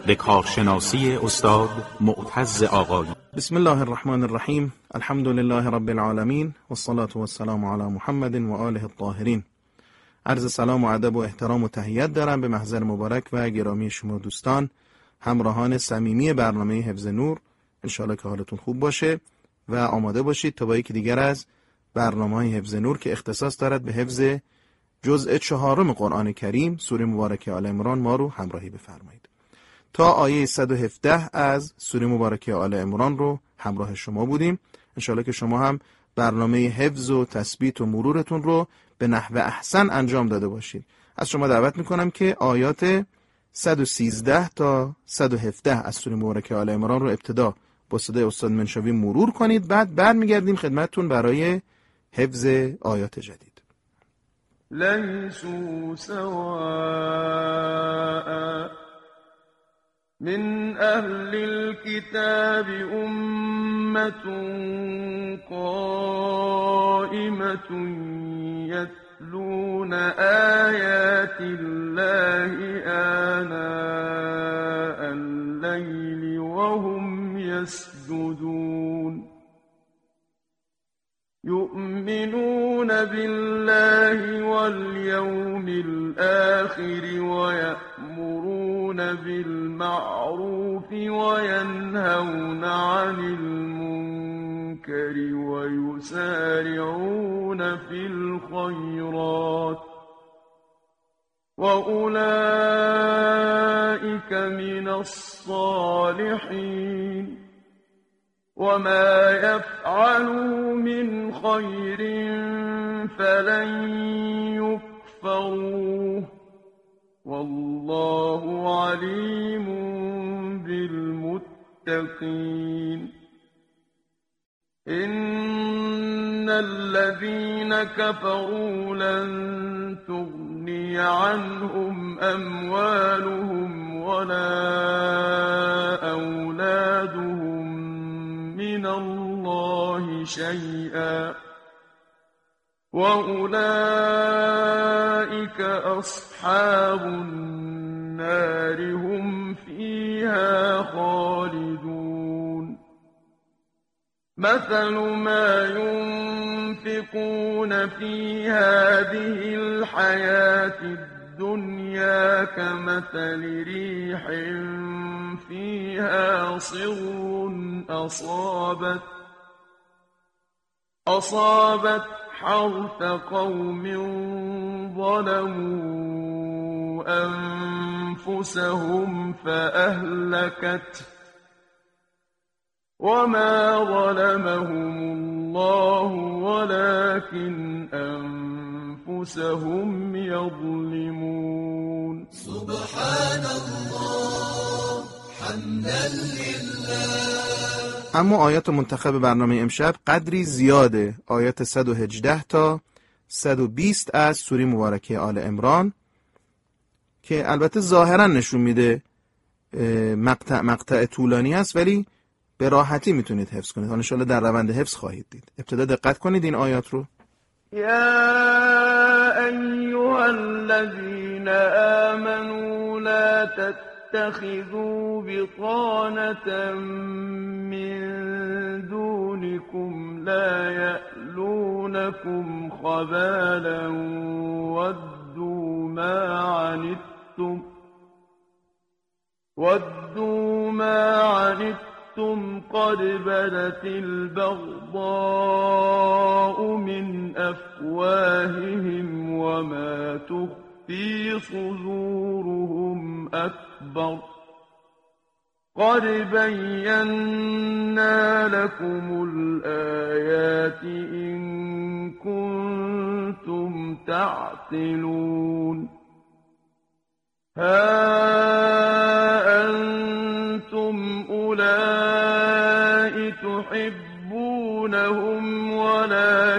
به کارشناسی استاد معتز آقایی. بسم الله الرحمن الرحیم. الحمد لله رب العالمین والصلاة والسلام علی محمد و آله الطاهرین. عرض سلام و ادب و احترام و تحیت دارم به محضر مبارک و گرامی شما دوستان، همراهان صمیمی برنامه حفظ نور. انشاءالله که حالتون خوب باشه و آماده باشید تا با یکی دیگر از برنامه‌های حفظ نور که اختصاص دارد به حفظ جزء 4 قرآن کریم سوره مبارکه آل عمران ما رو همراهی بفرمایید. تا آیه 117 از سوره مبارکه آل عمران رو همراه شما بودیم. انشاءالله که شما هم برنامه حفظ و تثبیت و مرورتون رو به نحو احسن انجام داده باشید. از شما دعوت میکنم که آیات 113 تا 117 از سوره مبارکه آل عمران رو ابتدا با صدای استاد منشاوی مرور کنید، بعد برمیگردیم خدمتتون برای حفظ آیات جدید. لیسوا سواء من اهل الكتاب امة قائمة يتلون آيات الله آناء الليل وهم يسجدون يؤمنون بالله واليوم الآخر ويأمرون بالمعروف وينهون عن المنكر ويسارعون في الخيرات وأولئك من الصالحين وما يفعلوا من خير فلن يكفروه والله عليم بالمتقين إن الذين كفروا لن تغني عنهم أموالهم ولا أولادهم من الله شيئا وأولئك أصحاب النار هم فيها خالدون مثل ما ينفقون في هذه الحياة الدنيا كمثل ريح فيها صر أصابت حرث قوم ظلموا أنفسهم فأهلكته وما ظلمهم الله ولكن أنفسهم يظلمون سبحان الله حمدا لله. اما آیات منتخب برنامه امشب قدری زیاده، آیات 118 تا 120 از سوره مبارکه آل عمران که البته ظاهرا نشون میده مقطع طولانی است، ولی به راحتی میتونید حفظ کنید. ان شاءالله در روند حفظ خواهید دید. ابتدا دقت کنید این آیات رو. یا ایها الذین آمنوا لا تتخذوا بطانة من دونكم لا يألونكم خبالا ودوا ما عنتم قد بدت البغضاء من أفواههم وما تخفي صدورهم أكبر قد بينا لكم الآيات إن كنتم تعقلون ها أنتم أولئك تحبونهم ولا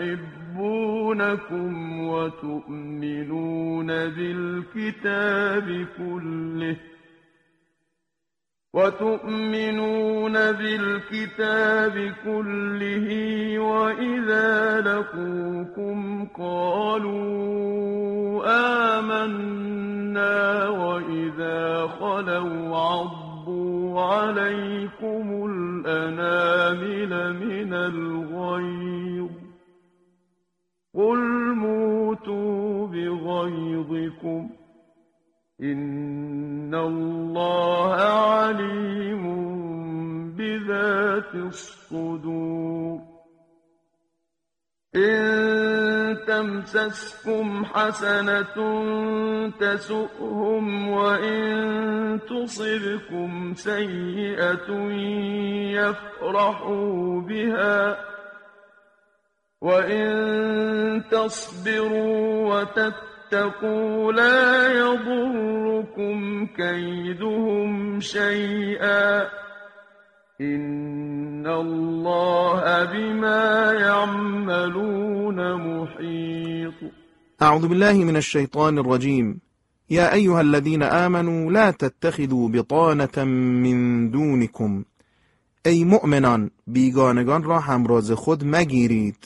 يحبونكم وتؤمنون بالكتاب كله وتؤمنون بالكتاب كله وإذا لقوكم قالوا آمنا وإذا خلوا عضوا عليكم الأنامل من الغيظ قل موتوا بغيظكم إن الله عليم بذات الصدور إن تمسسكم حسنة تسؤهم وإن تصبكم سيئة يفرحوا بها وإن تصبروا وتتقوا لا يضركم كيدهم شيئا إن الله بما يعملون محيط. أعوذ بالله من الشيطان الرجيم. يا أيها الذين آمنوا لا تتخذوا بطانة من دونكم. ای مؤمنان بیگانگان را همراز خود مگیرید.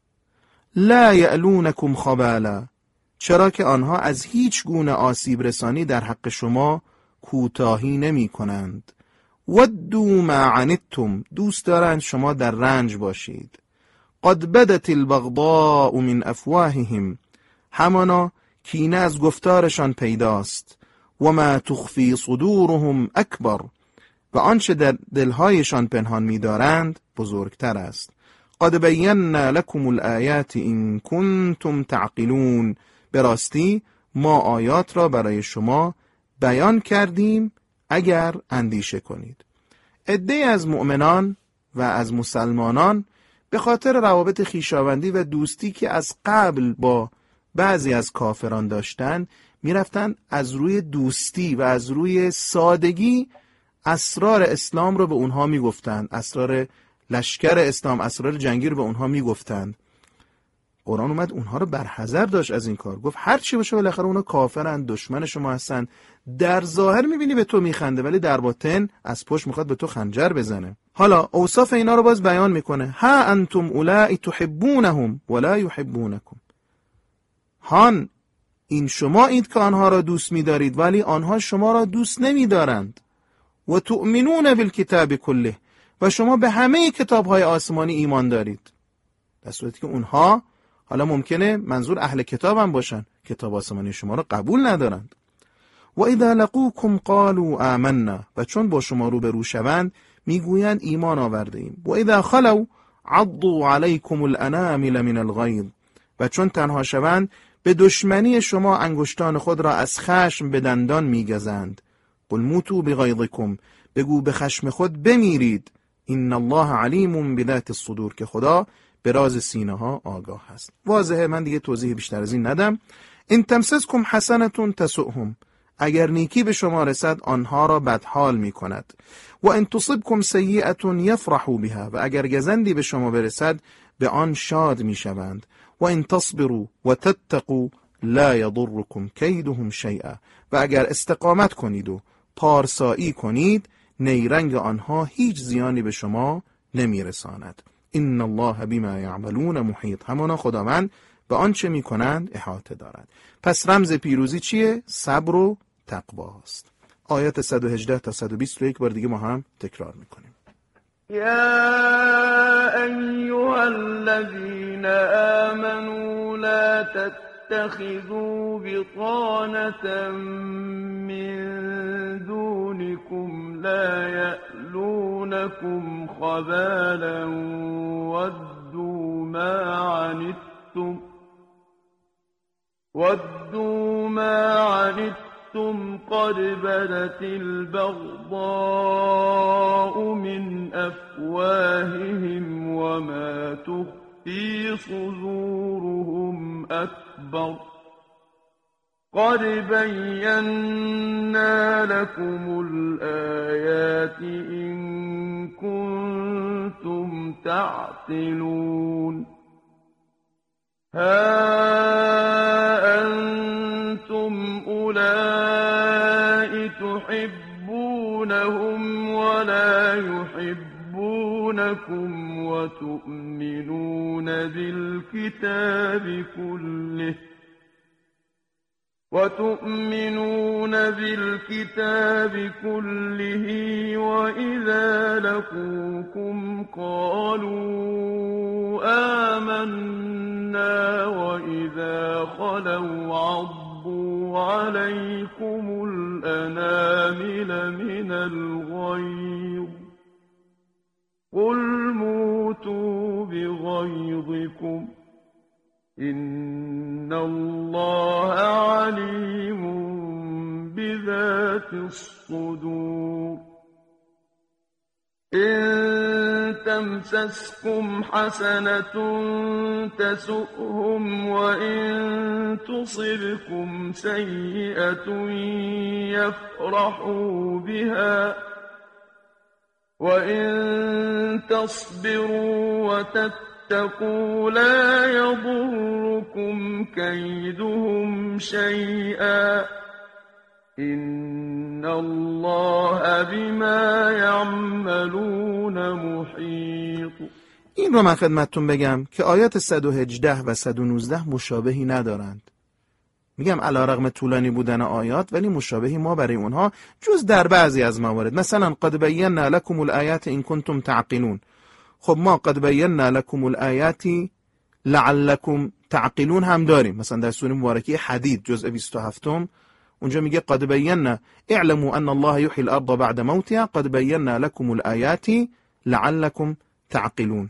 لا یألونکم خبالا، چرا که آنها از هیچ گونه آسیب رسانی در حق شما کوتاهی نمی کنند. ودوا ما عنتم، دوست دارند شما در رنج باشید. قد بدت البغضاء من افواههم، همانا کینه از گفتارشان پیداست. و ما تخفی صدورهم اکبر، و آنچه در دلهایشان پنهان می‌دارند بزرگتر است. قد بینا لکم الآیات ان کنتم تعقلون، به راستی ما آیات را برای شما بیان کردیم اگر اندیشه کنید. عده‌ای از مؤمنان و از مسلمانان به خاطر روابط خویشاوندی و دوستی که از قبل با بعضی از کافران داشتن میرفتن از روی دوستی و از روی سادگی اسرار اسلام رو به اونها میگفتند، اسرار لشکر اسلام، اسرار جنگی رو به اونها میگفتند. قرآن اومد اونها رو برحذر داشت از این کار، گفت هر چی باشه بالاخره اونا کافرن، دشمن شما هستن. در ظاهر میبینی به تو میخنده ولی در باطن از پشت میخواد به تو خنجر بزنه. حالا اوصاف اینا رو باز بیان میکنه. ها انتم اولائی تحبونهم ولا یحبونکم. هان این شما اید که آنها را دوست میدارید ولی آنها شما را دوست نمیدارند. و تؤمنون بالکتاب کله، و شما به همه کتاب‌های آسمانی ایمان دارید، در صورتی که اونها حالا ممکنه منظور اهل کتاب هم باشن، کتاب آسمانی شما را قبول ندارند. و اذا لقوکم قالوا آمنا، و چون با شما روبرو شوند میگویند ایمان آورده ایم. و اذا خلوا عضوا علیکم الانامل من الغیظ، و چون تنها شوند به دشمنی شما انگشتان خود را از خشم به دندان میگزند. قل موتوا بغیظکم، بگو به خشم خود بمیرید. این الله علیم بذات الصدور، که خدا به راز سینه ها آگاه است. واضحه، من دیگه توضیح بیشتر از این ندم. ان تمسسکم حسنة تسؤهم، اگر نیکی به شما رسد آنها را بدحال می کند. و ان تصبکم سیئة یفرحوا بها، و اگر گزندی به شما برسد به آن شاد می شوند. و ان تصبروا و تتقوا لا یضرکم کیدهم شیئا، و اگر استقامت کنید و پارسایی کنید نیرنگ آنها هیچ زیانی به شما نمی رساند. این الله بما یعملون محیط، همانا خداوند به آنچه می کنند احاطه دارد. پس رمز پیروزی چیه؟ صبر و تقوا است. آیات 118 تا 120 رو یک بار دیگه ما هم تکرار میکنیم. یا ایها الذین آمنوا لا تتخذوا بطانة من دونكم لا يألونكم خبالا ودوا ما عنتم قد بدت البغضاء من أفواههم وما تخفي صدورهم أكبر قد بينا لكم الآيات إن كنتم تعقلون ها أنتم أولئك تحبون تحبونهم ولا يحبونكم وتؤمنون بالكتاب كله وإذا لقوكم قالوا آمنا وإذا خلوا عضوا عليكم الأنامل من الغيظ قل موتوا بغيظكم إن الله عليم بذات الصدور إن تمسسكم حسنة تسؤهم وإن تصبكم سيئة يفرحوا بها وإن تصبروا وتتقوا لا يضركم كيدهم شيئا إن الله بما يعملون محيط. این رو من خدمتتون بگم که آیات 118 و 119 مشابهی ندارند. میگم علیرغم طولانی بودن آیات ولی مشابهی ما برای اونها جز در بعضی از موارد. مثلا قد بینا لکم الآیات ان کنتم تعقلون. خب ما قد بینا لکم الآیات لعلکم تعقلون هم داریم. مثلا در سوره مبارکه حدید جزء 27 اونجا میگه قد بینا اعلموا ان الله یحیی الارض بعد موتها قد بینا لکم الآیات لعلکم تعقلون.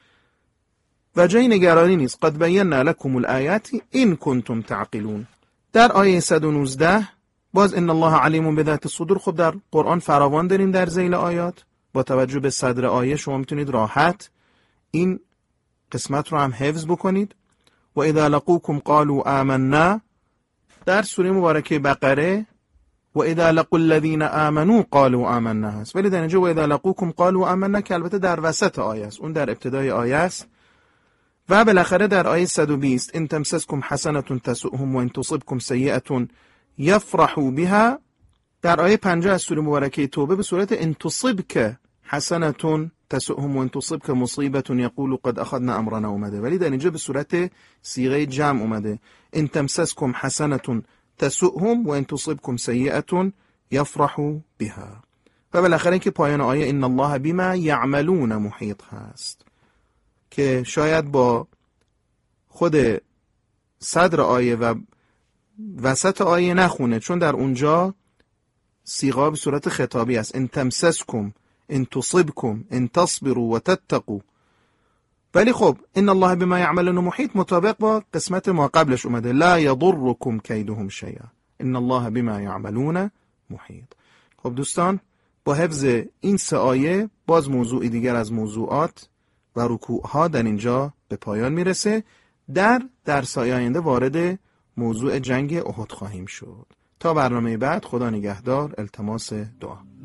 و جای نگرانی نیست. قد بینا لکم الآیات ان کنتم تعقلون. در آیه 119 باز ان الله علیم بذات الصدور. خب در قرآن فراوان داریم در ذیل آیات. با توجه به صدر آیه شما میتونید راحت این قسمت رو هم حفظ بکنید. و اذا لقوکم قالوا آمنا در سوره مبارکه بقره و اذا لقوا الذين آمنوا قالوا آمنا هست، ولی در اینجا و اذا لقوکم قالوا آمنا که البته در وسط آیه است، اون در ابتدای آیه است. و بالاخره در آیه 120 ان تمسسکم حسنة تسؤهم و ان تصبکم سیئة یفرحوا بها. در آیه 50 از سوره مبارکه توبه به صورت ان تصبک حسنة تسؤهم و ان تصبک مصیبة یقولوا قد اخذنا امرنا اومده، ولی در اینجا به صورت صیغه جمع اومده ان تمسسکم حسنة تسؤهم و ان تصبکم سیئة یفرحوا بها. و بالاخره اینکه پایان آیه ان الله بما یعملون محیط هست که شاید با خود صدر آیه و وسط آیه نخونه، چون در اونجا صیغه به صورت خطابی است. ان تمسسکم ان تصبکم ان تصبروا و تتقوا. ولی خب ان الله بما یعملون محیط مطابق با قسمت ما قبلش اومده لا یضرکم کیدهم شیئا ان الله بما یعملون محیط. خب دوستان، با حفظ این سه آیه باز موضوع دیگر از موضوعات و رکوعها در اینجا به پایان میرسه. در درس‌های آینده وارد موضوع جنگ احد خواهیم شد. تا برنامه بعد، خدا نگهدار. التماس دعا.